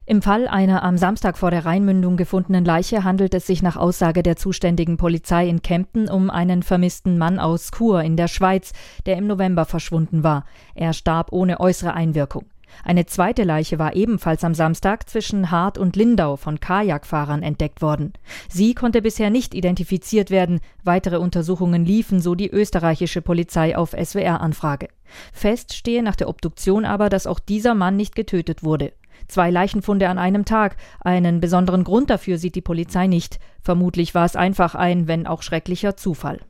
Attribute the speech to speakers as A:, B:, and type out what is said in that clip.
A: Im Fall einer am Samstag vor der Rheinmündung gefundenen Leiche handelt es sich nach Aussage der zuständigen Polizei in Kempten um einen vermissten Mann aus Chur in der Schweiz, der im November verschwunden war. Er starb ohne äußere Einwirkung. Eine zweite Leiche war ebenfalls am Samstag zwischen Hart und Lindau von Kajakfahrern entdeckt worden. Sie konnte bisher nicht identifiziert werden. Weitere Untersuchungen liefen, so die österreichische Polizei auf SWR-Anfrage. Fest stehe nach der Obduktion aber, dass auch dieser Mann nicht getötet wurde. 2 Leichenfunde an einem Tag. Einen besonderen Grund dafür sieht die Polizei nicht. Vermutlich war es einfach ein, wenn auch schrecklicher Zufall.